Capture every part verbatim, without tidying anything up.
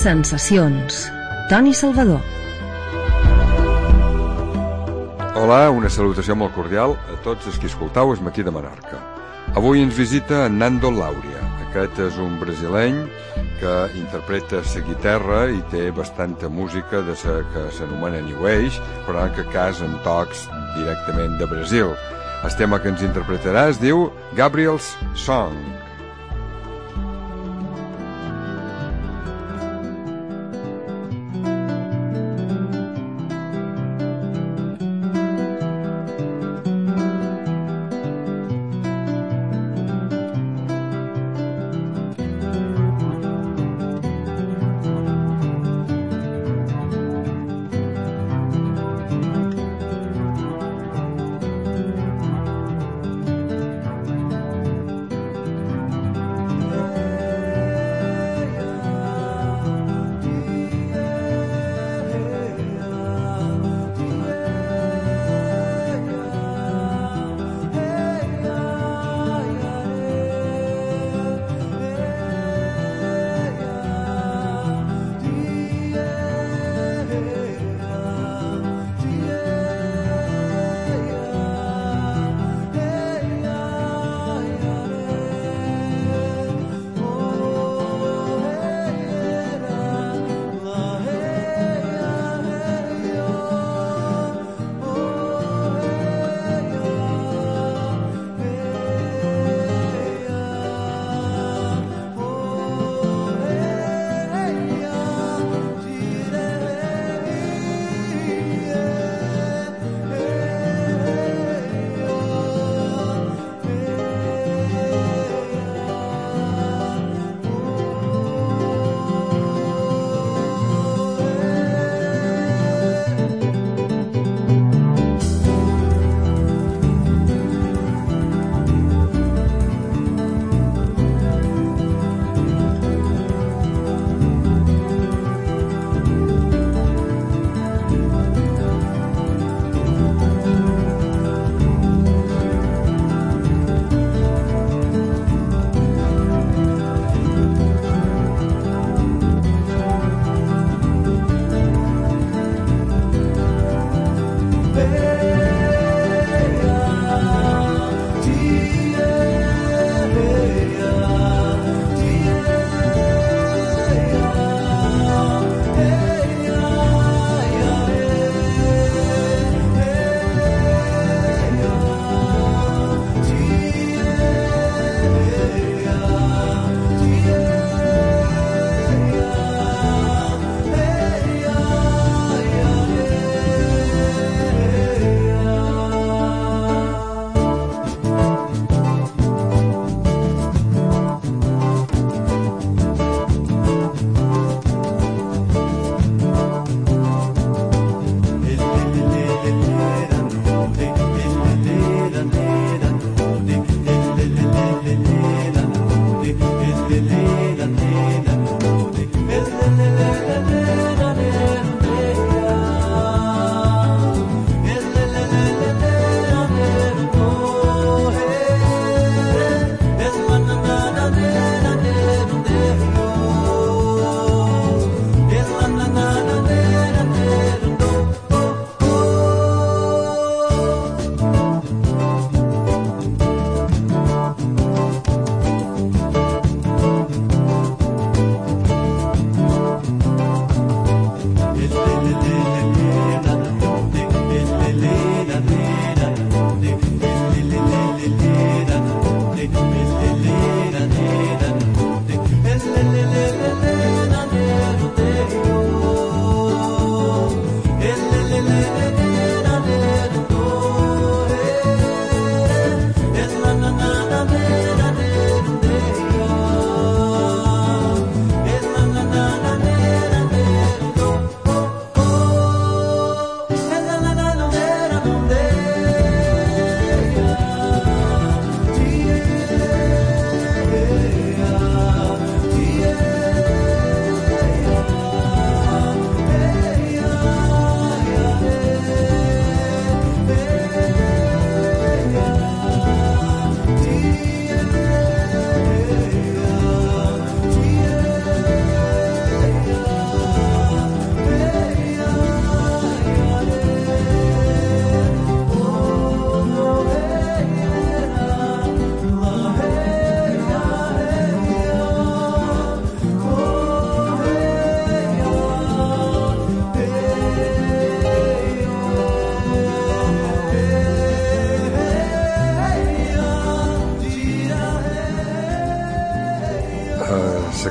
Sensacions. Toni Salvador. Hola, una salutació molt cordial a tots els que escoltau el Matí de Menorca. Avui ens visita Nando Lauria. Aquest és un brasileny que interpreta la guitarra i té bastanta música de la que s'anomena New Age, però en aquest cas en tocs directament de Brasil. El tema que ens interpretarà es diu Gabriel's Song.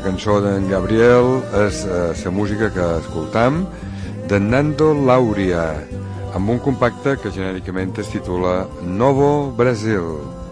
cançó d'en Gabriel és eh, la música que escoltam de Nando Lauria, amb un compacte que genèricament es titula Novo Brasil.